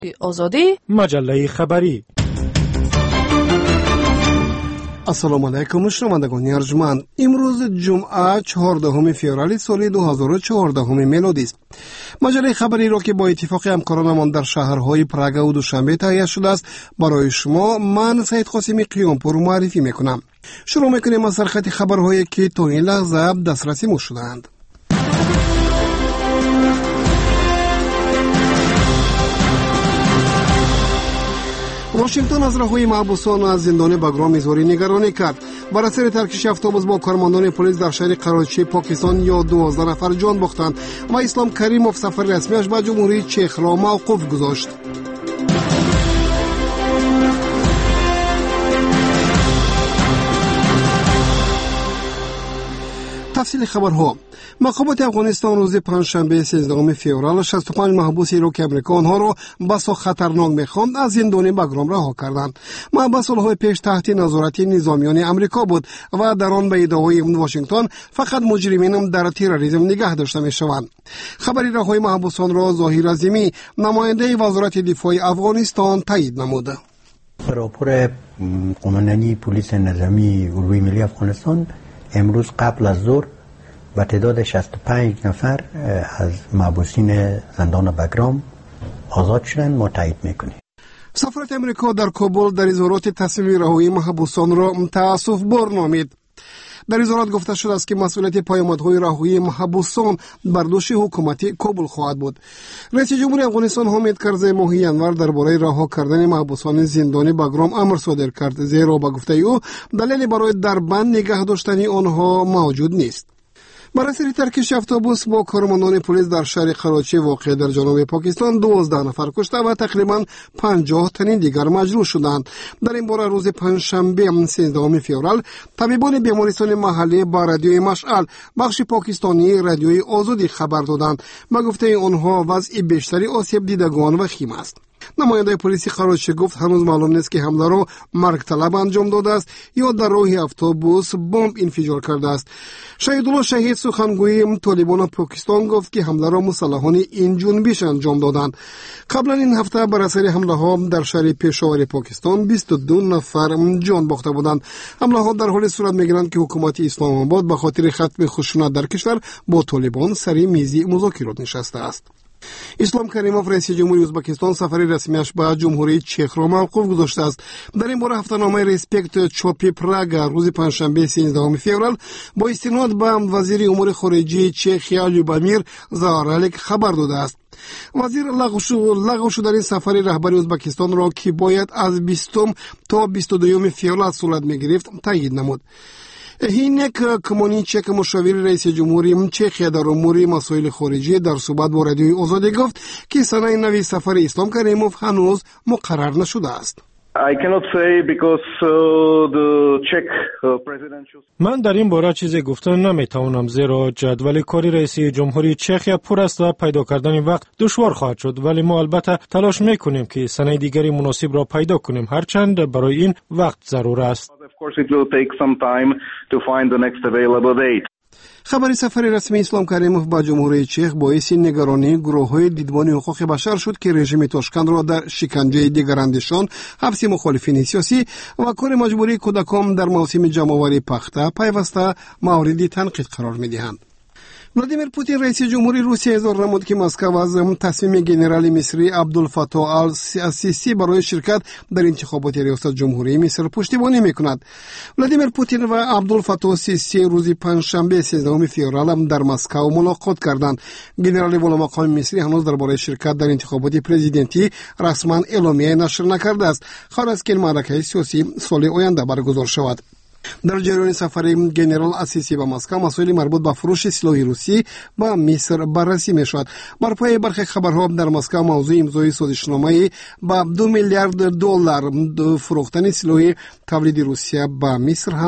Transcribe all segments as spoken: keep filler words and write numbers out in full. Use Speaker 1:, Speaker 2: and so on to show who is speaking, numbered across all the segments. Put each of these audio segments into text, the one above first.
Speaker 1: آزادی
Speaker 2: مجله خبری.
Speaker 3: السلام علیکم شنوندگان ارجمند. امروز جمعه چهاردهم فوریه سال دو هزار و چهارده میلادی است. مجله خبری را که با اتفاق همکارانمان در شهرهای پراگ و دوشنبه تهیه شده است برای شما من سید قاسمی قیامپور معرفی میکنم. شروع میکنیم از سرخط خبرهایی که تا این لحظه دسترسی ما شدند. واشنگتن از رهایی محبوسان از زندان بگرام اظهار نگرانی کرد. بر اثر ترکش اتوبوس با کارمندان پلیس در شهر کراچی پاکستان یا دوازده نفر جان باختند و اسلام کریموف سفر رسمیش به جمهوری چک را موقوف گذاشت. تفصیل خبرها. مخابرات افغانستان روز پنجشنبه سیزدهم فوریه شصت و پنج محبوس ایرو که امریکا آنها را بسا خطرناک می‌خواند از زندان بگرام رها کردند. محبس سالهای پیش تحت نظارت نظامیان امریکا بود و در آن به ادعای واشنگتن فقط مجرمین در تروریسم نگه داشته می‌شوند. خبری رهایی محبوسان را ظاهر عظیمی نماینده وزارت دفاع افغانستان تایید نمود.
Speaker 4: راپور قماندانی پلیس نظامی اردوی ملی افغانستان امروز قبل از ظهر به تعداد شصت و پنج نفر از محبوسین زندان بگرام آزاد شدند. ما تایید میکنیم.
Speaker 3: سفارت امریکا در کابل در اظهارات تصمیم رهایی محبوسان را تأسف بار نامید. در اظهارات گفته شده است که مسئولیت پیامدهای رهایی محبوسان بر دوش حکومت کابل خواهد بود. رئیس جمهور افغانستان حامد کرزی ماهی انور درباره رها کردن محبوسان زندانی بگرام امر صادر کرد، زیرا به گفته او دلیلی برای در بند نگه داشتن آنها موجود نیست. بر اثر ترکش اتوبوس با کارمندان پلیس در شهر کراچی واقع در جنوب پاکستان دوازده نفر کشته و تقریبا پنجاه تن دیگر مجروح شدند. در این باره روز پنجشنبه سیزدهم فوریه طبیبان بیمارستان محلی با رادیوی مشعل بخش پاکستانی رادیوی آزادی خبر دادند. به گفته آنها وضع بیشتری آسیب دیدگان وخیم است. نماینده پلیس کراچی گفت هنوز معلوم نیست که حمله را مرگ طلب انجام داده است یا در راه اتوبوس بمب انفجار کرده است. شهیدالله شهید سخنگوی طالبان پاکستان گفت که حمله را مسلحان این جنبش انجام دادند. قبلا این هفته بر اثر حمله ها در شهر پشاور پاکستان بیست و دو نفر جان باخته بودند. حمله ها در حال صورت میگیرند که حکومت اسلام آباد به خاطر ختم خشونت در کشور با طالبان سر میز مذاکرات نشسته است. اسلام کریموف رئیس جمهوری ازبکستان سفر رسمیش به جمهوری چک را موقوف گذاشته است. در این باره هفته‌نامه ریسپکت چوپی پراگ روز پنجشنبه سیزدهم فوریه با استناد به وزیر امور خارجه چک لوبامیر زارالک خبر داده است. وزیر لغو شدن سفر رهبر ازبکستان را که باید از بیستم تا بیست و دوم فوریه صورت می‌گرفت تایید نمود. هینک کمونیچک مشاور رئیس جمهوری چک در امور مسائل خارجی در صحبت با رادیوی آزادی گفت که سنه نوی سفر اسلام کریموف هنوز مقرر نشده است.
Speaker 5: I cannot say because uh, the Czech uh, presidential...
Speaker 2: من در این باره چیزی گفتن نمیتوانم، زیرا جدول کاری رئیس جمهوری چخیا پر است و پیدا کردن وقت دشوار خواهد شد، ولی ما البته تلاش میکنیم که سنه دیگری مناسب را پیدا کنیم، هرچند برای این وقت ضرور است.
Speaker 5: Of course it will take some time to find the next available date.
Speaker 3: خبری سفر رسمی اسلام کریموف به جمهوری چک باعث نگرانی گروه‌های دیدبان حقوق بشر شد که رژیم تاشکند را در شکنجه دیگراندشان، حبس مخالفین سیاسی و کار مجبوری کودکان در موسم جمع‌آوری پخته پیوسته مورد تنقید قرار می‌دهند. ولادیمیر پوتین رئیس جمهوری روسیه اظهار نمود که مسکو از تصمیم ژنرال مصری عبدالفتاح السیسی برای شرکت در انتخابات ریاست جمهوری مصر پشتیبانی میکند. ولادیمیر پوتین و عبدالفتاح السیسی روز پنجشنبه سیزدهم فوریه در مسکو ملاقات کردند. ژنرال والامقام مصری هنوز درباره شرکت در انتخابات پرزیدنتی رسما اعلامیه نشر نکرده است، خواهد است که معرکه سیاسی سال آینده برگزار شود. در جریان سفر ژنرال السیسی به مسکو مسائل مربوط به فروش سلاح روسی به مصر بررسی می شود. بر پایه برخی خبرها در مسکو موضوع امضای سازشنامه با دو میلیارد دلار فروختن سلاح تولید روسیه به مصر هم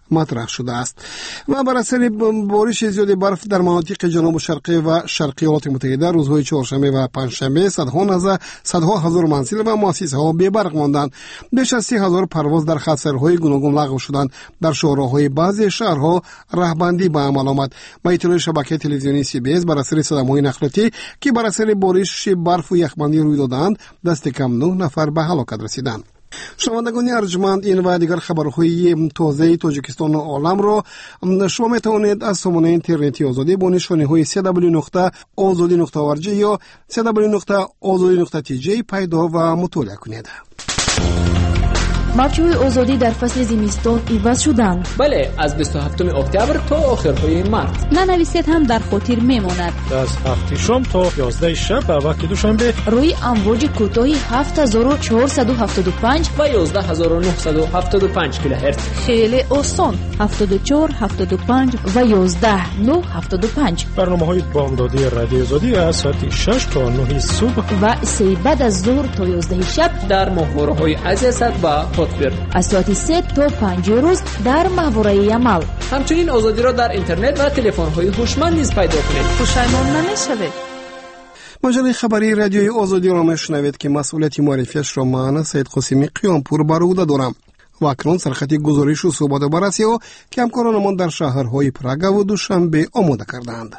Speaker 3: مطرح شده است و بر اثر بارش زیاد برف در مناطق جنوب شرقی و شرقی ایالات متحده روزهای چهارشنبه و پنجشنبه صدها نزد صدها هزار منزل و مؤسسه ها بی برق ماندند. بیش از سی هزار پرواز در خطرهای گوناگون لغو شدند. در شوراهای بعضی شهرها راهبندی به عمل آمد. با اطلاع شبکه تلویزیونی سی بی اس بر اثر صدمه‌های نقلیاتی که بر اثر بارش برف و یخبندی روی دادند دست کم نه نفر به هلاکت رسیدند. شنوندگان ارجمند، این و دیگر خبرهای تازه تاجیکستان و عالم را شما میتوانید از سامانه اینترنتی آزادی با نشانه های سی دبلیو نقطه آزادی نقطه او آر جی یا سی دبلیو نقطه آزادی نقطه تی جی پیدا و مطالعه کنید.
Speaker 1: موجهای آزادی در فصل زمستان عوض شدند.
Speaker 6: بله، از بیست و هفتم اکتبر تا آخرهای مارس.
Speaker 1: ننویسید هم در خاطر میماند.
Speaker 2: از هفت شام تا یازده شب به وقت دوشنبه
Speaker 1: روی امواج کوتاه هفت هزار و چهارصد و هفتاد و پنج
Speaker 6: و یازده هزار و نهصد و هفتاد و پنج کیلوهرتز.
Speaker 1: خیلی آسان. هفتاد و چهار، هفتاد و پنج و یازده، نه، هفتاد و پنج.
Speaker 2: برنامه‌های بامدادی رادیو آزادی از ساعت شش تا نه صبح
Speaker 1: و سه بعد از ظهر تا یازده شب
Speaker 6: در ماهواره‌های عزیزت و
Speaker 1: از ساعت سه تا پنج روز در ماهواره عمل.
Speaker 6: همچنین آزادی را در اینترنت و تلفن‌های هوشمند نیز پیدا کنید.
Speaker 1: پشیمان نمی‌شوید.
Speaker 3: مجله خبری رادیوی آزادی را میشنوید که مسئولیت معرفیش را من سید قاسمی قیامپور بر عهده دارم. و اکنون سرخط گزارش و صحبت و بررسی ها که همکارانمان در شهرهای پراگ و دوشنبه آماده کردند.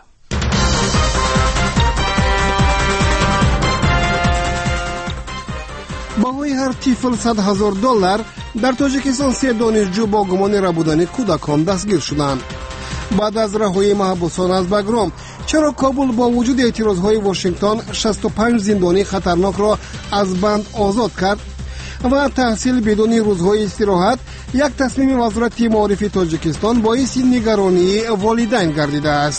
Speaker 3: باهای هر طفل صد هزار دلار. در تاجیکستان سه دانشجو با گمان ربودن کودکان دستگیر شدند. بعد از رهایی محبوسان از بگرام، چرا کابل با وجود اعتراضهای واشنگتن شصت و پنج زندانی خطرناک را از بند آزاد کرد؟ و تحصیل بدون روزهای استراحت، یک تصمیم وزارت معارف تاجیکستان باعث نگرانی والدین گردیده است.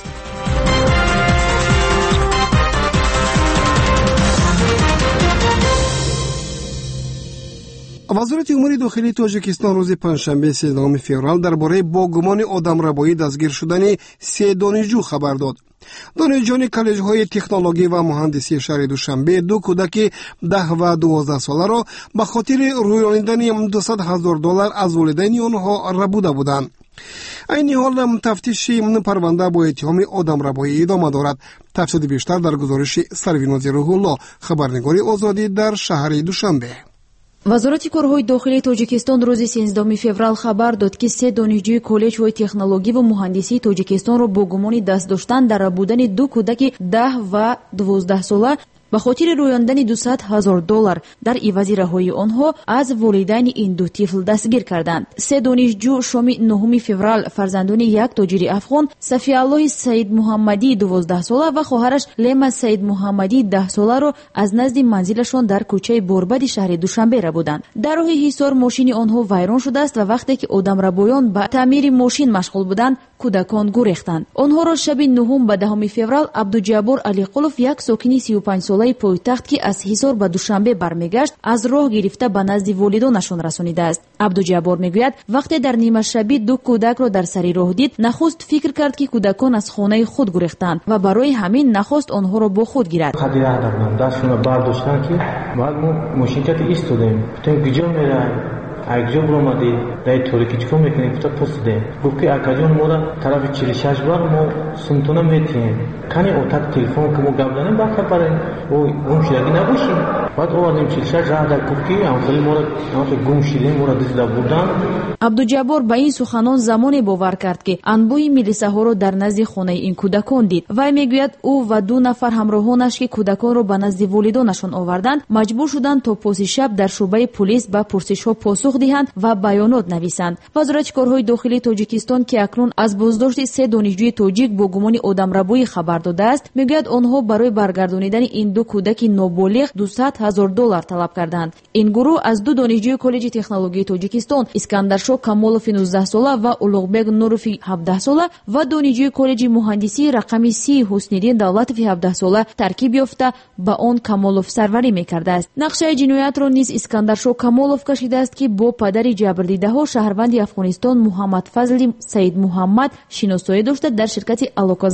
Speaker 3: وزارت امور داخلی تاجیکستان روز پنجشنبه سیزدهم فوریه درباره با گمان آدمربایی دستگیر شدن سه دانشجو خبر داد. دانشجویان کالج‌های تکنولوژی و مهندسی شهر دوشنبه دو کودک ده و دوازده ساله را به خاطر رویانیدن دویست هزار دلار از والدین آنها ربوده بودند. این حال تفتیش پرونده با اتهام آدمربایی ادامه دارد. تفصیل بیشتر در گزارش سرویناز روح الله، خبرنگار آزادی در شهر دوشنبه.
Speaker 1: وزارت کارهای داخلی تاجیکستان روز سیزدهم فوریه خبر داد که سه دانشجوی کالج‌های تکنولوژی و مهندسی تاجیکستان را با گمان دست داشتن در ربودن دو کودک ده و دوازده ساله به خاطر رویاندن دویست هزار دلار در عوض رهایی آنها از والدین این دو طفل دستگیر کردند. سه دانشجو شام نهم فوریه فرزندان یک تاجر افغان صفی الله سید محمدی دوازده ساله و خواهرش لیما سید محمدی ده ساله را از نزد منزلشان در کوچه بوربد شهر دوشنبه ربودند. در راه حصار ماشین آنها ویران شده است و وقتی که آدمربایان به تعمیر ماشین مشغول بودند کودکان گریختند. آنها را شب نهم به دهم فوریه عبدالجبار علی قلوف یک ساکن سی و پنج ساله پایتخت که از حصار به دوشنبه برمیگشت از راه گرفته به نزد والدانشان رسانیده است. عبدالجبار میگوید وقتی در نیمه شبی دو کودک را در سر راه دید نخست فکر کرد که کودکان از خانه خود گریختند و برای همین نخواست آنها را با خود گیرد.
Speaker 7: خدیره دادم دستشون برداشتن که بعد ما ماشین که ایستادیم گفتیم کجا میره اگه برامدی در طوری که چکم میکنیم کتا پسیده گفت که اکاجان ما را طرف چهل و شش بار ما سنتونه میتیم کنی اوتک تلفن که ما گبدانیم باید بریم و گم شدگی نباشیم. بعد آوردیم چهل و شش راه در گفت که همخلی ما را گم شدیم ما را دزده بودن.
Speaker 1: عبدالجبار به این سخنان زمانی باور کرد که انبوه ملیسه ها را در نزد خانه این کودکان دید. وی میگوید او و دو نفر همراهانش که کودکان را به نزد والدانشان آوردند مجبور شدند تا پاس شب در شعبه پلیس به پرسش ها پاسخ دهند و بیانات نویسند. وزارت کارهای داخلی تاجیکستان که اکنون از بازداشت سه دانشجوی تاجیک با گمان آدمربایی خبر داده است میگوید آنها برای برگردانیدن این دو کودک نابالغ دویست هزار دلار طلب کردند. این گروه از دو دانشجوی کالج تکنولوژی تاجیکستان اسکندرشاه کامولوف نوزده ساله و اولوغبگ نوروف هفده ساله و دانشجوی کالج مهندسی رقم سی حسنیدین دولتوف هفده ساله ترکیب یافته به آن کامولوف سروری میکرده است. نقشه جنایت را نیز اسکندرشاه کامولوف کشیده است که با پدر جبردیده ها شهروند افغانستان محمد فضل سید محمد شناسایی داشته در شرکت الوکازای.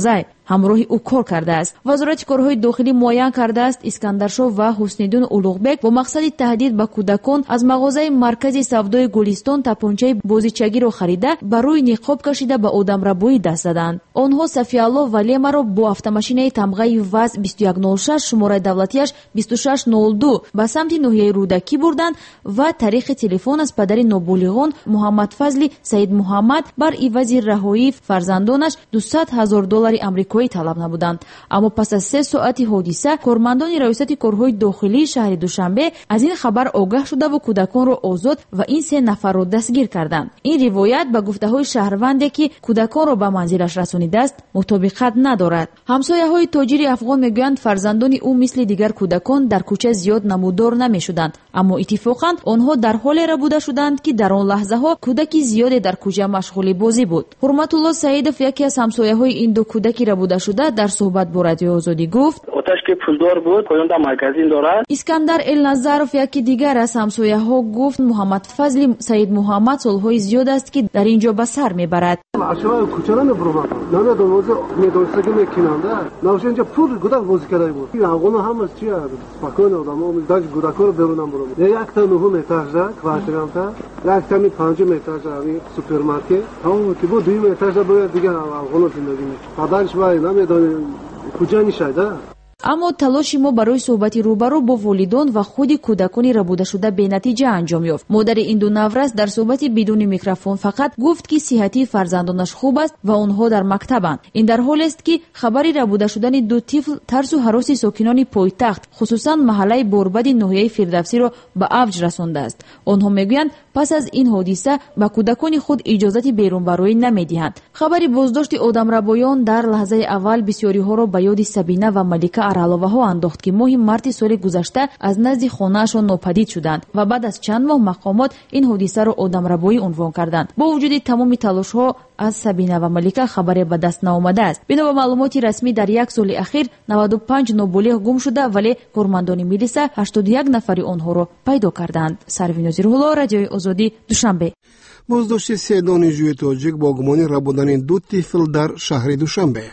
Speaker 1: ҳамроҳи ӯ кор кардааст. вазорати корҳои дохилӣ муайян кардааст искандаршоҳ ва ҳусниддин улуғбек бо мақсади таҳдид ба кӯдакон аз мағозаи маркази савдои гулистон тапончаи бозичагиро харида ба рӯи ниқоб кашида ба одамрабоӣ даст заданд. онҳо Сафиалло Валемаро бо автомашинаи тамғаи ВАЗ двести шестьдесят шесть шумораи давлатиаш двести шесть ноль ду ба самти ноҳияи Рӯдакӣ бурданд ва тариқи телефон аз падари нобулиғон Муҳаммадфазли Саид Муҳаммад бар ивази раҳоии фарзандонаш дусад ҳазор доллари амрикоӣ талаб намуданд. аммо пас аз се соати ҳодиса кормандони раёсати корҳои дохилии шаҳри Душанбе аз ин хабар огаҳ шудаву кӯдаконро озод ва ин се нафарро дастгир карданд. ин ривоят ба гуфтаҳои шаҳрванде ки кӯдаконро ба манзилаш расонидааст мутобиқат надорад. ҳамсояҳои тоҷири афғон мегӯянд фарзандони ӯ мисли дигар кӯдакон дар кӯча зиёд намуддор намешуданд, аммо иттифоқан онҳо дар ҳолеро буда шуданд ки дар он лаҳзаҳо кӯдаки зиёде дар кӯча машғули бозӣ буд. ҳурматулло Саидов, яке аз ҳамсояҳои ин ду кӯдаки рабуда шуда, дар суҳбат бо Радиои Озодӣ гуфт:
Speaker 8: оташ ки пулдор буд, поёнда марказин дорад.
Speaker 1: Искандар Элназаров, яке дигар аз ҳамсояҳо, гуфт Муҳаммадфазли Саид Муҳаммад солҳои зиёд аст ки дар ин ҷо ба сар мебарад.
Speaker 9: ашвои кӯча намебуромад. Намедон озе медонистаги мекинанда. Навш инҷа пул гудак бозӣ карда буд. Афғоно ҳамаш чи аст? Спокойно одамо даж гудакоро берунам буром. Як та нӯҳум этажда квартирамта, як тами панҷум этажда ами супермаркет. Ҳамон ки бу дуюм этажда бояд дигар афғоно зиндагӣ мекунад. Падарш вай намедонем куҷа нишайда.
Speaker 1: аммо талоши мо барои суҳбати рӯбарӯ бо волидон ва худи кӯдакони рабудашуда бенатиҷа анҷом ёфт. модари ин ду наврас дар суҳбати бидуни микрофон фақат гуфт ки сиҳатии фарзандонаш хуб аст ва онҳо дар мактабанд. ин дар ҳолест ки хабари рабуда шудани ду тифл тарсу ҳароси сокинони пойтахт, хусусан маҳаллаи борбади ноҳияи Фирдавсиро ба авҷ расондааст. онҳо мегӯянд пас аз ин ҳодиса ба кӯдакони худ иҷозати берунбароӣ намедиҳанд. хабари боздошти одамрабоён дар лаҳзаи аввал бисёриҳоро ба ёди Сабина ва Малика араловаҳо андохт ки моҳи марти соли гузашта аз назди хонаашон нопадид шуданд ва баъд аз чанд моҳ мақомот ин ҳодисаро одамрабоӣ унвон карданд. бо вуҷуди тамоми талошҳо аз Сабина ва Малика хабаре ба даст наомадааст. бино ба маълумоти расмӣ дар як соли ахир наваду панҷ нобулиғ гум шуда, вале кормандони милиса ҳаштоду як нафари онҳоро пайдо карданд. Сарви Нозирулло, Радиои Озодӣ, Душанбе.
Speaker 3: боздошти се донишҷӯи тоҷик бо гумони рабудани ду тифл дар шаҳри Душанбе.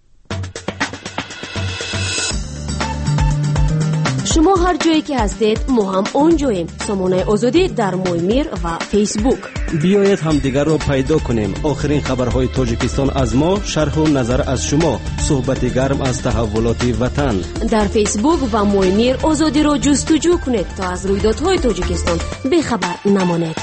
Speaker 10: шумо ҳар ҷое ки ҳастед мо ҳам он ҷоем. сомонаи озодӣ дар Моймир ва фейсбук.
Speaker 11: биёед ҳамдигарро пайдо кунем. охирин хабарҳои Тоҷикистон аз мо, шарҳу назар аз шумо, суҳбати гарм аз таҳаввулоти ватан.
Speaker 10: дар фейсбук ва Моймир озодиро ҷустуҷӯ кунед то аз рӯйдодҳои Тоҷикистон бехабар намонед.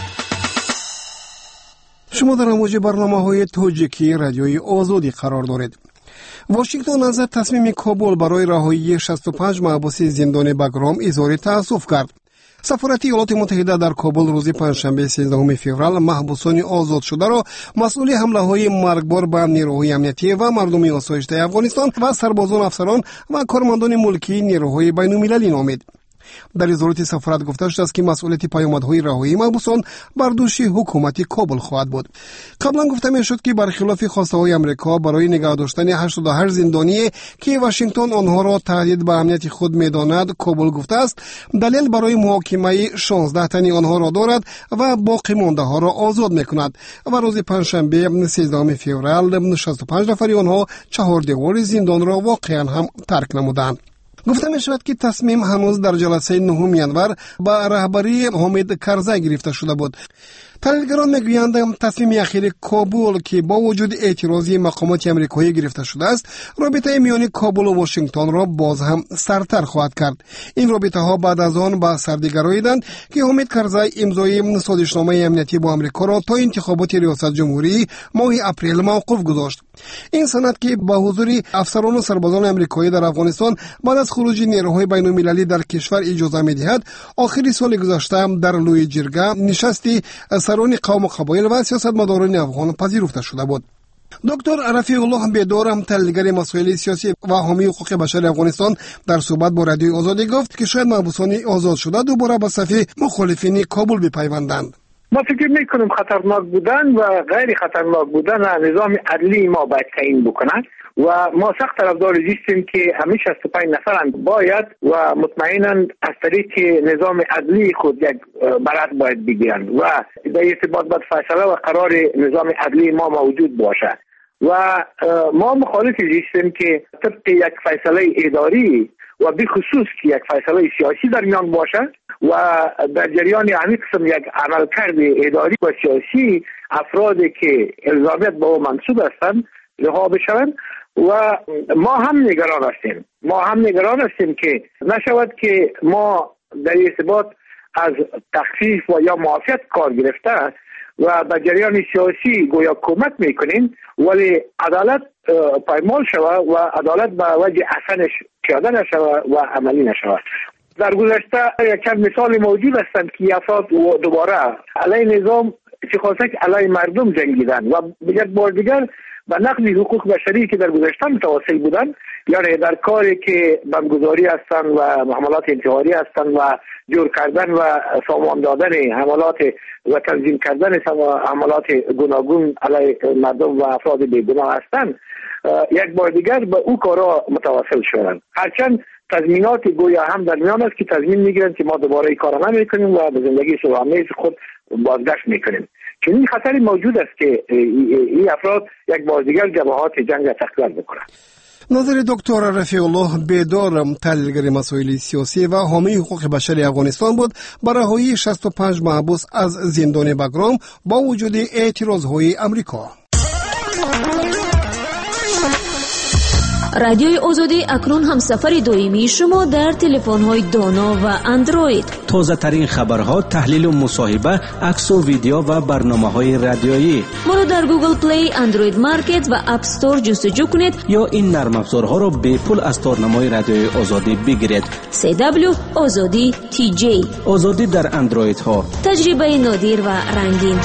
Speaker 3: шумо дар амоҷи барномаҳои тоҷикӣ Радиои Озодӣ қарор доред. Вашингтон аз тасмими Кобул барои раҳоии шасту панҷ маҳбуси зиндони Багром изҳори таассуф кард. сафорати Иёлоти Муттаҳида дар Кобул рӯзи панҷшанбе сенздаҳуми феврал маҳбусони озодшударо масъули ҳамлаҳои маргбор ба нерӯҳои амниятӣ ва мардуми осоиштаи Афғонистон ва сарбозон, афсарон ва кормандони мулкии нерӯҳои байнумилалӣ номид. дар изҳороти сафорат гуфта шудааст ки масъулияти паёмадҳои раҳоии маҳбусон бар дӯши ҳукумати Кобул хоҳад буд. қаблан гуфта мешуд ки бархилофи хостаҳои Амрико барои нигоҳ доштани ҳаштоду ҳашт зиндоние ки Вашингтон онҳоро таҳдид ба амнияти худ медонад, Кобул гуфтааст далел барои муҳокимаи шонздаҳ тани онҳоро дорад ва боқӣ мондаҳоро озод мекунад. ва рӯзи панҷшанбе сенздаҳуми феврал шасту панҷ нафари онҳо чаҳордевори зиндонро воқеан ҳам тарк намуданд. гуфта мешавад ки тасмим ҳанӯз дар ҷаласаи нӯҳуми январ ба раҳбарии Ҳомид Карзай гирифта шуда буд. таҳлилгарон мегӯянд тасмими ахири Кобул ки бо вуҷуди эътирози мақомоти амрикоӣ гирифта шудааст, робитаи миёни Кобулу Вашингтонро боз ҳам сартар хоҳад кард. ин робитаҳо баъд аз он ба сарди гароиданд ки Ҳомид Карзай имзои созишномаи амниятӣ бо Амрикоро то интихоботи риёсатҷумҳурӣ моҳи апрел мавқуф гузошт. ин санад ки ба ҳузури афсарону сарбозони амрикоӣ дар Афғонистон баъд аз хуруҷи нерӯҳои байнумилалӣ дар кишвар иҷоза медиҳад, охири соли гузашта дар Лӯи ҷирга нишасти сарони қавму қабоил ва сиёсатмадорони афғон пазируфта шуда буд. доктор Рафиуллоҳ Бедор, таҳлилгари масоили сиёсӣ ва ҳомии ҳуқуқи башари Афғонистон, дар суҳбат бо Радиои Озодӣ гуфт ки шояд маҳбусони озодшуда дубора ба сафи мухолифини Кобул бипайванданд.
Speaker 12: ما فکر میکنم خطرناک بودن و غیر خطرناک بودن نظام عدلی ما باید تعیین بکنن و ما سخت طرفدار هستیم که همه شصت و پنج نفرند باید و مطمئنا از طریق نظام عدلی خود یک برات باید بگیرند و در ارتباط با فیصله و قرار نظام عدلی ما موجود باشه و ما مخالف هستیم که طبق یک فیصله اداری و به خصوص که یک فیصله سیاسی در میان باشه و در جریان همین قسم یک عملکرد اداری و سیاسی افرادی که الزامیت به او منصوب هستند رها بشوند و ما هم نگران هستیم ما هم نگران هستیم که نشود که ما در ارتباط از تخفیف و یا معافیت کار گرفته و به جریان سیاسی گویا کمک میکنیم ولی عدالت پایمال شود و عدالت به وجه اصلش پیاده نشود و عملی نشود. در گذشته یک چند مثال موجود هستند که افراد دوباره علیه نظام چه خاصه که علیه مردم جنگیدن و یک بار دیگر به نقض حقوق بشری که در گذشته متواصل بودن یعنی در کاری که بمبگذاری هستند و حملات انتحاری هستند و جور کردن و سامان دادن حملات و تنظیم کردن حملات گوناگون علیه مردم و افراد بیگناه هستند یک بار دیگر به او کارا متواصل شدند. هرچند تضمینات گویا هم در میان است که تضمین میگیرند که ما دوباره این کارا نمیکنیم و به زندگی صلح‌آمیز خود بازگشت میکنیم. چنین خطری موجود است که این افراد یک بار دیگر جبهات جنگ را تقویت بکنند.
Speaker 3: نظر دکتر رفیع الله بیدار، تحلیلگر مسائل سیاسی و حامی حقوق بشر افغانستان بود، برای رهایی شصت و پنج محبوس از زندان بگرام با وجود اعتراضهای امریکا.
Speaker 10: رادیوی آزادی اکنون هم سفر دائمی شما در تلفن‌های دانا و اندروید.
Speaker 11: تازه ترین خبرها، تحلیل و مصاحبه، عکس و ویدیو و برنامه‌های رادیویی.
Speaker 10: ما را در گوگل پلی، اندروید مارکت و اپ استور جستجو کنید
Speaker 11: یا این نرم افزارها را به پول از تارنمای رادیوی آزادی بگیرید.
Speaker 10: سی دبلیو آزادی تی جی.
Speaker 11: آزادی در اندروید ها.
Speaker 10: تجربه نادر و رنگین.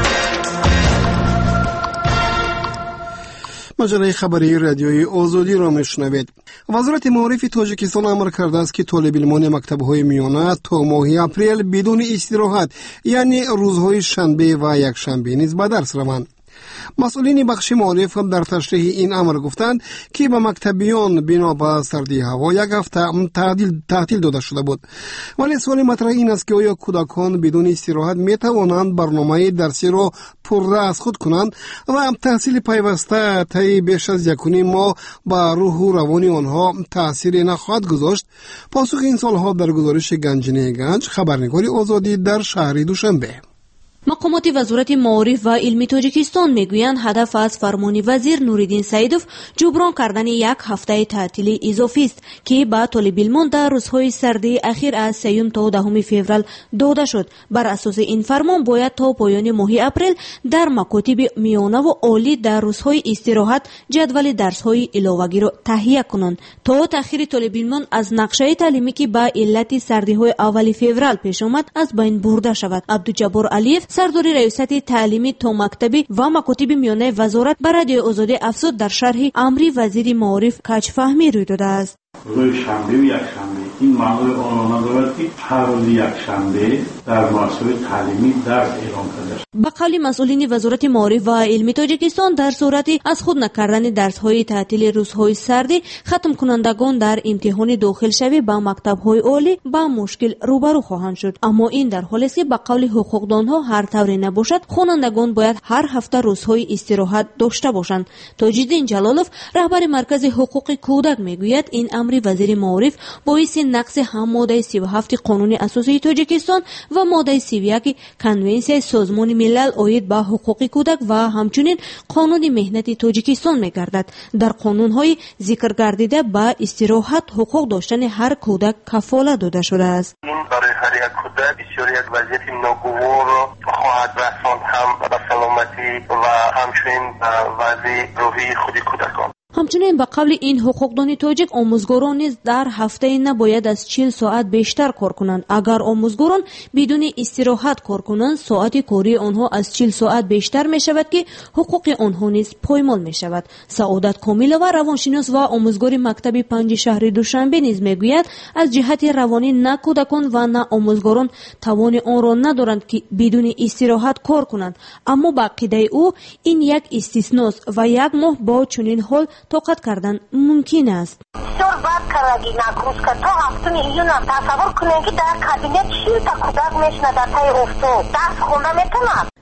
Speaker 3: مجله خبری رادیوی آزادی را میشنوید. وزارت معارف تاجیکستان امر کرده است که طالب علمان مکتب‌های میانه تا ماه اپریل بدون استراحت یعنی روزهای شنبه و یک شنبه نیز به درس روند. مسئولین بخش معارف هم در تشریح این امر گفتند که به مکتبیان بنا به سردی هوا یک هفته تعطیل تعطیل داده شده بود. ولی سوال مطرح این است که آیا کودکان بدون استراحت می توانند برنامه درسی را پرره از خود کنند و تحصیل پیوسته طی بیش از یک و نیم ماه با روح و روان آنها تأثیر نخواهد گذاشت؟ پاسخ این سالها در گزارش گنجینه گنج، خبرنگار آزادی در شهر دوشنبه.
Speaker 10: مقامات وزارت معارف و علمی تاجیکستان میگویند هدف از فرمان وزیر نوریدین سعیدوف جبران کردن یک هفته تعطیل اضافی است که با طالب علمان در روزهای سردی اخیر از سیوم تا دهم فوریه داده شد. بر اساس این فرمان باید تا پایان ماه اپریل در مکاتب میانه و عالی در روزهای استراحت جدول درس‌های علاوه‌ای را تهیه کنند تا تأخیر طالب علمان از نقشه تعلیمی که با علت سردی‌های اول فوریه پیش آمد از بین برده شود. عبدالجبار علیف سردار ریاست تعلیمی تا مکتبی و مکاتب میانه وزارت بر رادیو آزادی افزود در شرح امر وزیر معارف کج فهمی روی داده است.
Speaker 13: روز شنبه و یک شنبه این معمول آنلاین دارد که هر روز یک شنبه در مؤسسه تعلیمی درس اعلام کرده است.
Speaker 10: به قول مسئولین وزارت معارف و علمی تاجیکستان در صورت از خود نکردن درس‌های تعطیل روزهای سردی ختم کنندگان در امتحان داخل شوی به مکتب‌های عالی با مشکل روبرو خواهند شد. اما این در حالی است که به قول حقوقدانها هر طوری نباشد خوانندگان باید هر هفته روزهای استراحت داشته باشند. تاج‌الدین جلالوف رهبر مرکز حقوق کودک میگوید این امر وزیر معارف باعث نقض هم ماده سی و هفت قانون اساسی تاجیکستان و ماده سی و یک کنونسیون سازمان ملل عاید به حقوق کودک و همچنین قانون مهنت تاجیکستان میگردد. در قانون‌های ذکر گردیده با استراحت حقوق داشتن هر کودک کفالت داده شده است.
Speaker 14: این برای هر یک کودک بسیار یک وضعیت ناگوار خواهد رساند هم به سلامتی و همچنین وضع روحی خود کودکان.
Speaker 10: همچنین به قول این حقوقدان تاجیک آموزگاران نیز در هفته نباید از چهل ساعت بیشتر کار کنند. اگر آموزگاران بدون استراحت کار کنند ساعت کاری آنها از چهل ساعت بیشتر می شود که حقوق آنها نیز پایمال می شود. سعادت کامل و روانشناس و آموزگار مکتب پنج شهر دوشنبه نیز می گوید از جهت روانی نه کودکان و نه آموزگاران توان آن را ندارند که بدون استراحت کار کنند. اما با عقیده او این یک استثناست و یک ماه با چنین حال طاقت کردن ممکن است.
Speaker 15: بسیار بد کردگی نکروز که تا هفتم ایون تصور کنید که در کابینت چهل تا کودک میشنه در تای افتو درس خونده میتونند.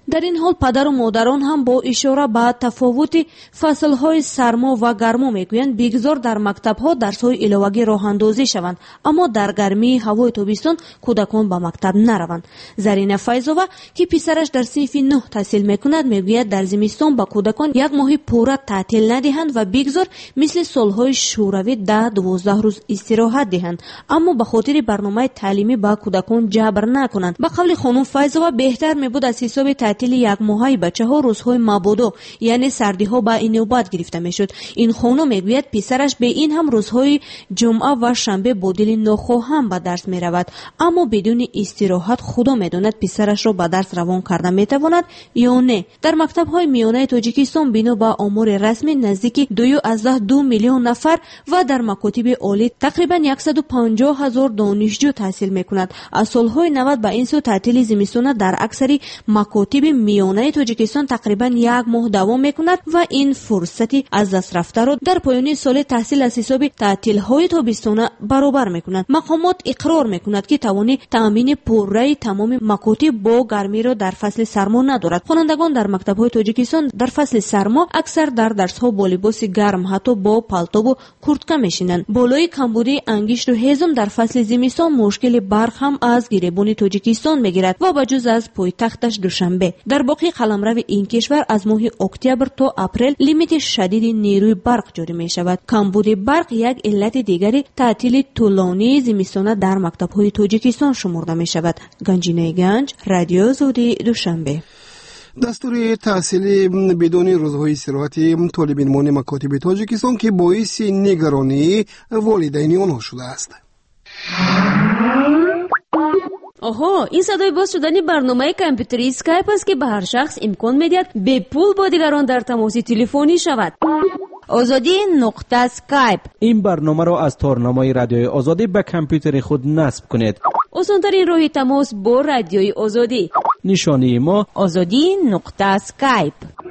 Speaker 10: در این حال پدر و مادران هم با اشاره به تفاوت فصلهای سرما و گرما میگویند بگذار در مکتبها درسهای علاوگی راه اندازی شوند، اما در گرمی هوای تابستان کودکان به مکتب نروند. زرینه فیضوه که پسرش در صنف نه تحصیل میکند میگوید در زمستان به کودکان یک ماه پوره تعطیل ندهند و بگذار مثل سالهای شوروی ده دوازده روز استراحت دهند، اما به خاطر برنامه تعلیمی به کودکان جبر نکنند. به قول خانم فیضوه بهتر میبود از حساب تعطیل یک ماهی بچه ها روزهای مبادا یعنی سردی ها به این نوبت گرفته میشد. این خانم میگوید پسرش به این هم روزهای جمعه و شنبه با دل ناخواه هم به درس میرود، اما بدون استراحت خدا میداند پسرش را به درس روان کرده میتواند یا نه. در مکتب های میانه تاجیکستان بنا به آمار رسمی نزدیک دو از دو میلیون نفر و در مکاتب عالی تقریبا صد و پنجاه هزار دانشجو تحصیل میکند. از سالهای نود به این سو تعطیل زمستانه در اکثر مکاتب میانه تاجیکستان تقریبا یک ماه دوام میکند و این فرصتی از دست رفته را در پایان سال تحصیل از حساب تعطیل های تابستانه برابر میکنند. مقامات اقرار میکند که توان تامین پوره تمام مکاتب با گرمی را در فصل سرما ندارد. خوانندگان در مکتب های تاجیکستان در فصل سرما اکثر در درس ها با لباس گرم حتی با پالتو و کورتکه میشینند. بالای کمبودی انگشت و هضم در فصل زمستان مشکل برق هم از گریبان تاجیکستان میگیرد و بجز از پایتختش دوشنبه در باقی قلمرو این کشور از ماه اکتبر تا اپریل لیمیت شدید نیروی برق جاری می شود. کمبود برق یک علت دیگری تعطیل طولانی زمستانه در مکتب های تاجیکستان شمرده می شود. گنجینه گنج، رادیو آزادی، دوشنبه.
Speaker 3: دستور تحصیلی بدون روزهای استراحت طالبان مکاتب تاجیکستان که باعث نگرانی والدین آنها شده است.
Speaker 16: آها، این صدای باز شدن برنامه کامپیوتری اسکایپ است که به هر شخص امکان میدهد به پول با دیگران در تماس تلفنی شود.
Speaker 17: آزادی نقطه اسکایپ.
Speaker 11: این برنامه را از تارنمای رادیوی آزادی به کامپیوتر خود نصب کنید.
Speaker 16: آسان‌ترین راه تماس با رادیوی آزادی.
Speaker 11: نشانی ما
Speaker 17: آزادی نقطه اسکایپ.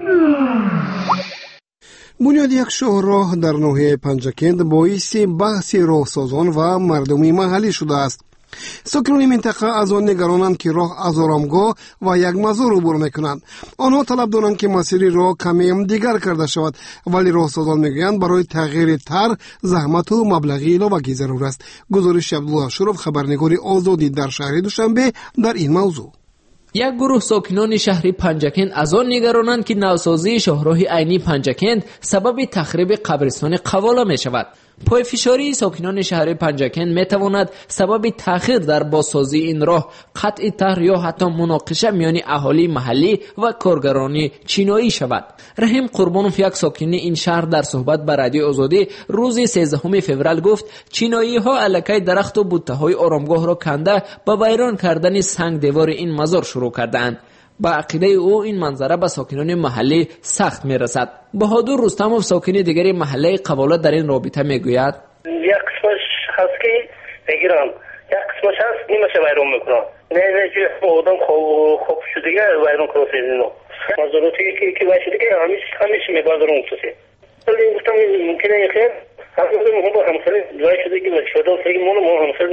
Speaker 3: بنیاد یک شاهراه در ناحیه پنجکند باعث بحث راهسازان و مردمی محلی شده است. ساکنان منطقه از آن نگرانند که راه از آرامگاه و یک مزار عبور میکنند. آنها طلب دارند که مسیر راه کمی دیگر کرده شود، ولی راهسازان میگویند برای تغییر طرح زحمت و مبلغی علاوه‌ای ضرور است. گزارش عبدالله شرف، خبرنگار آزادی در شهر دوشنبه در این موضوع.
Speaker 6: یک گروه ساکنان شهر پنجکند از آن نگرانند که نوسازی شاهراه عینی پنجکند سبب تخریب قبرستان قواله می شود. پایفشاری ساکنان شهر پنجکند می تواند سبب تأخیر در بازسازی این راه، قطع طرح یا حتی مناقشه میان اهالی محلی و کارگران چینایی شود. رحیم قربانوف، یک ساکن این شهر، در صحبت با رادیو آزادی روز سیزدهم فوریه گفت چینایی ها الکی درخت و بوته های آرامگاه را کنده به ویران کردن سنگ دیوار این مزار شروع کردند. با عقیده او این منظره به ساکنان محلی سخت میرسد. بهادر رستموف، ساکن دیگری محله قواله، در این رابطه میگوید
Speaker 18: یک قسمش هست که بگیرم، یک قسمش هست نیمش ویران میکنم. نه نه که آدم خوب شده که ویران کنه سیزینو مزاراتی که که باشده که همیش همیش میبادرون توسی. ولی گفتم ممکنه خیر همون هم همسر جای شده که شده فکر مون مون همسر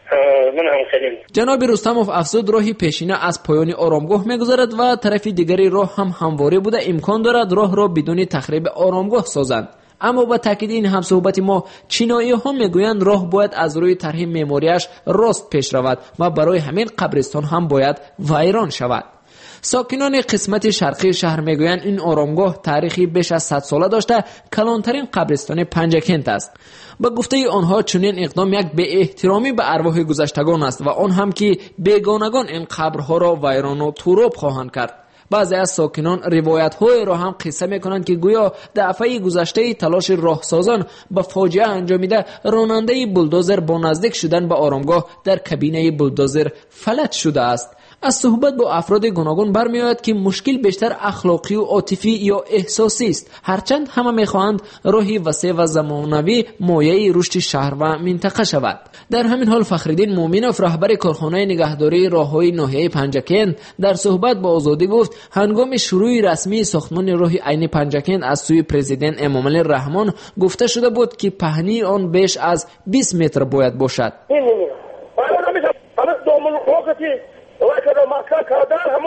Speaker 6: جناب رستموف افزود راهی پیشینه از پایان آرامگاه میگذارد و طرف دیگری راه هم همواره بوده امکان دارد راه را بدون تخریب آرامگاه سازند. اما با تاکید این هم صحبت ما، چینایی ها میگویند راه باید از روی طرح معماریش راست پیش رود و برای همین قبرستان هم باید ویران شود. ساکنان قسمت شرقی شهر میگویند این آرامگاه تاریخی بیش از صد ساله داشته کلانترین قبرستان پنجکند است. با گفته آنها چنین اقدام یک به احترامی به ارواح گذشتگان است و آن هم که بیگانگان این قبرها را ویران و توراب خواهند کرد. بعضی از ساکنان روایت‌های را هم قصه می‌کنند که گویا دفعه گذشته تلاش راهسازان به فاجعه انجامیده راننده بولدوزر با نزدیک شدن به آرامگاه در کابینه بولدوزر فلج شده است. از صحبت با افراد گوناگون برمی‌آید که مشکل بیشتر اخلاقی و عاطفی یا احساسی است، هرچند همه می‌خواهند راهی وسیع و زمانوی مایه رشد شهر و منطقه شود. در همین حال فخرالدین مومنوف، رهبر کارخانه نگهداری راه‌های ناحیه پنجکند، در صحبت با آزادی گفت هنگام شروع رسمی ساختمان راه عین پنجکند از سوی پرزیدنت امامعلی رحمان گفته شده بود که پهنی آن بیش از بیست متر باید باشد.
Speaker 18: وقتی وقتی ما کار کردن همون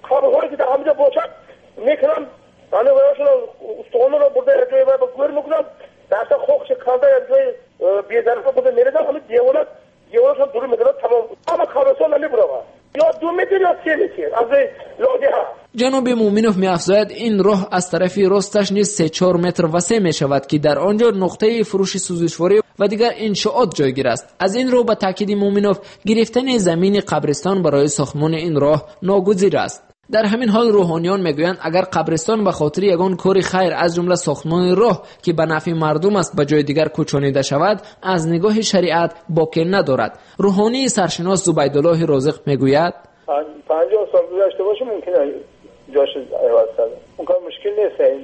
Speaker 18: کارهایی که در همینجا باشد میکنم، یعنی برایشون استخوان رو برده یک جایی باید گویر میکنم، دستا خوکش کانده یک جایی بیزرفه بوده میردم، همین دیولت دیولت هم دور میکنم تمام. اما کارسان نمیبرم یا دو متر یا سه متر از لوده ها.
Speaker 6: جناب مومینوف می افزاید این راه از طرف راستش نیز سه چهار متر وسیع می شود که در آنجا نقطه فروش سوزشواری و دیگر انشاءات جایگیر است. از این رو به تاکید مومینوف گرفتن زمین قبرستان برای ساختمان این راه ناگزیر است. در همین حال روحانیان میگویند اگر قبرستان به خاطر یگان کار خیر از جمله ساختمان راه که به نفع مردم است به جای دیگر کوچانیده شود از نگاه شریعت باکی ندارد. روحانی سرشناس زبیدالله رازق میگوید
Speaker 19: پنجاه سال گذشته باشه ممکنه جاش عوض کنه، اون کار مشکل نیست، این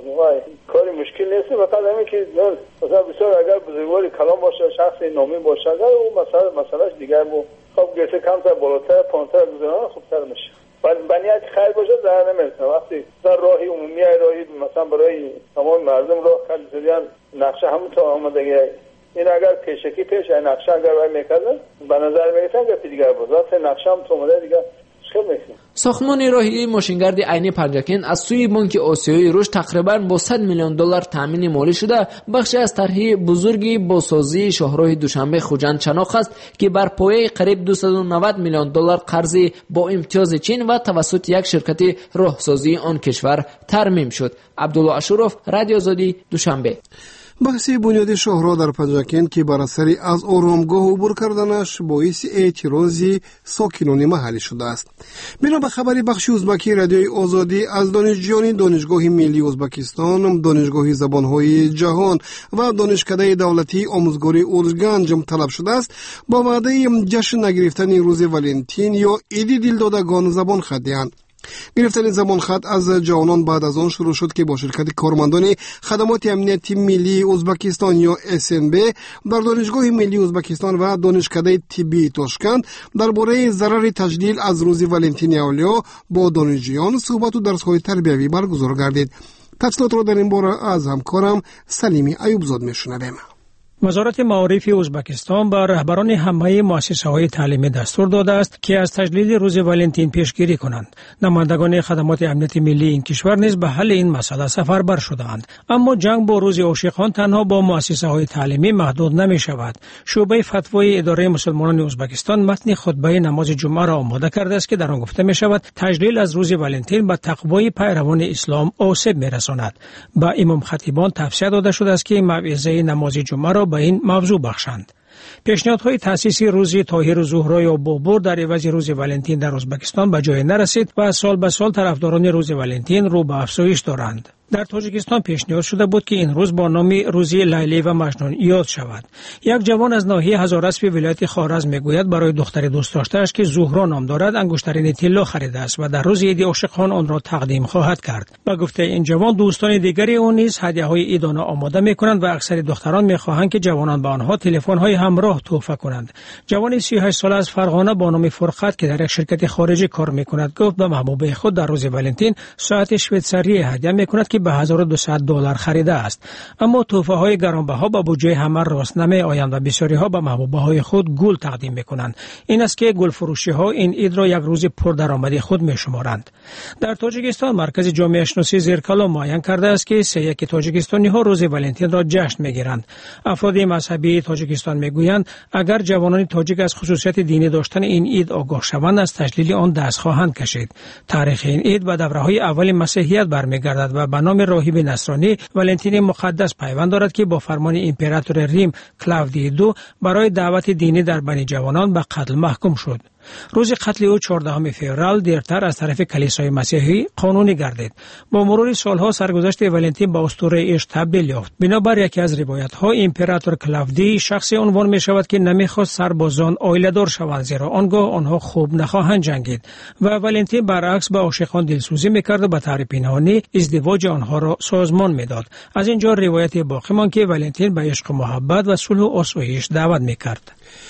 Speaker 19: کاری مشکل نیست، فقط همین که مثلا بسیار اگر بزرگواری کلام باشه، شخص نامی باشه، اگر اون مسئله مسئلهش دیگر مو خب گرسه کمتر بالاتر پانتر گذارن خوبتر میشه. بنیاد خیر باشه در نمیرسه. وقتی در راهی عمومی راهی مثلا برای تمام مردم راه کلیسریان نقشه همون تا آمدگی این اگر پیشکی پیش نقشه اگر وای میکرده به نظر میرسه که دیگر بود وقتی نقشه هم تو اومده دیگر خیلی میشه.
Speaker 6: ساختمان راهی ماشینگرد عینی پنجکین از سوی بانک آسیایی رشد تقریبا با صد میلیون دلار تامین مالی شده بخشی از طرح بزرگی بازسازی شاهراه دوشنبه خوجند چناق است که بر پایه قریب دویست و نود میلیون دلار قرض با امتیاز چین و توسط یک شرکت راهسازی آن کشور ترمیم شد. عبدالله اشرف، رادیو آزادی، دوشنبه.
Speaker 3: بحث بنیاد شاهراه در پنجکین که بر اثر از آرامگاه عبور کردنش باعث اعتراض ساکنان محلی شده است. بنا به خبری بخش ازبکی رادیوی آزادی از دانشجویان دانشگاه ملی ازبکستان، دانشگاه زبانهای جهان و دانشکده دولتی آموزگاری اورژگنج طلب شده است با وعده جشن نگرفتن روز ولنتین یا عید دلدادگان زبان خط دهند. گرفتن زبان خط از جوانان بعد از آن شروع شد که با شرکت کارمندان خدمات امنیتی ملی ازبکستان یا اس ان بی در دانشگاه ملی ازبکستان و دانشکده طبی تاشکند درباره ضرر تجلیل از روز ولنتین اولیا با دانشجویان صحبت و درس‌های تربیوی برگزار گردید. تفصیلات را در این باره از همکارم سلیمی ایوبزاد میشنویم.
Speaker 20: وزارت معارف ازبکستان به رهبران همه مؤسسه‌های تعلیمی دستور داده است که از تجلیل روز ولنتین پیشگیری کنند. نمایندگان خدمات امنیت ملی این کشور نیز به حل این مسئله سفربر شده‌اند. اما جنگ با روز عاشقان تنها با مؤسسه‌های تعلیمی محدود نمی‌شود. شعبه فتوای اداره مسلمانان ازبکستان متن خطبه نماز جمعه را آماده کرده است که در آن گفته می‌شود تجلیل از روز ولنتین به تقوای پیروان اسلام آسیب می‌رساند. با امام خطیبان توصیه داده شده است که موعظه نماز جمعه را به این موضوع بخشند. پیشنهادهای تأسیس روز طاهر الزهرا یا بابور در عوض روز ولنتین در ازبکستان به جای نرسید و سال به سال طرفداران روز ولنتین رو به افزایش دارند. در تاجیکستان پیشنهاد شده بود که این روز با نام روزی لیلی و مجنون یاد شود. یک جوان از ناحیه هزاراسپ ولایت خوارزم میگوید برای دختر دوست داشته‌اش که زهرا نام دارد انگشترین طلا خریده است و در روز عید عاشقان آن را تقدیم خواهد کرد. با گفته این جوان دوستان دیگری او نیز هدیه‌های عیدانه آماده می‌کنند و اکثر دختران می‌خواهند که جوانان به آنها تلفن‌های همراه تحفه کنند. جوانی سی و هشت ساله از فرغانه با نام فرقت که در یک شرکت خارجی کار می‌کند گفت به محبوب خود در روز ولنتین ساعت شویتزری هدیه می‌کند که به هزار و دویست دلار خریده است. اما تحفه‌های گرانبها با بودجه همه راست نمی‌آیند و بسیاری‌ها به محبوبه‌های خود گل تقدیم می‌کنند. این است که گل فروشی‌ها این عید را یک روز پردرآمدی خود می‌شمارند. در تاجیکستان مرکز جامعه شناسی زیرکالا معین کرده است که سه یک تاجیکستانی‌ها روز ولنتین را جشن می‌گیرند. افراد مذهبی تاجیکستان می‌گویند اگر جوانان تاجیک از خصوصیت دینی داشتن این عید آگاه شوند از تجلیل آن دست خواهند کشید. تاریخ این عید به دوره‌های اول مسیحیت برمیگردد و به نام راهب نصرانی ولنتین مقدس پیوند دارد که با فرمان امپراتور ریم کلاودی دو برای دعوت دینی در بین جوانان به قتل محکوم شد. روز قتل او چهاردهم فوریه دیرتر از طرف کلیسای مسیحی قانونی گردید. با مرور سالها سرگذشت ولنتین با اسطوره عشق تبدیل یافت. بنابر یکی از روایت‌ها امپراتور کلاودی شخصی عنوان می شود که نمیخواست سربازان عائله‌دار شوند زیرا آنگاه آنها خوب نخواهند جنگید و ولنتین برعکس به عاشقان دلسوزی می‌کرد و به طور پنهانی ازدواج آنها را سازمان می‌داد. از اینجا روایت باقی ماند که ولنتین به عشق و محبت و صلح و آسایش دعوت می‌کرد.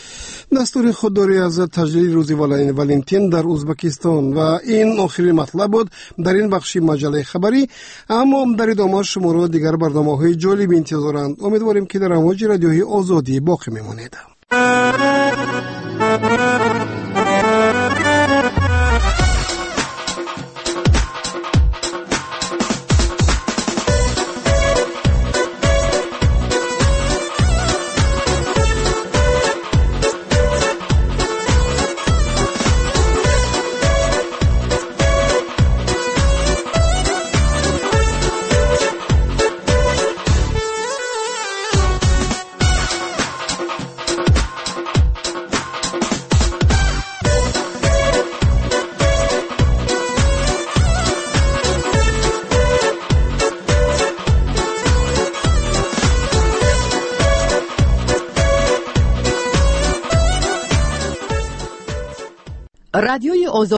Speaker 3: دستور خودداری از تجلیل روز ولنتین در ازبکستان و این آخرین مطلب بود در این بخش مجله خبری. اما در ادامه شما را دیگر برنامه‌های جالب انتظارند. امیدواریم که در امواج رادیوی آزادی باقی میمانید.
Speaker 21: رادیوی آزاد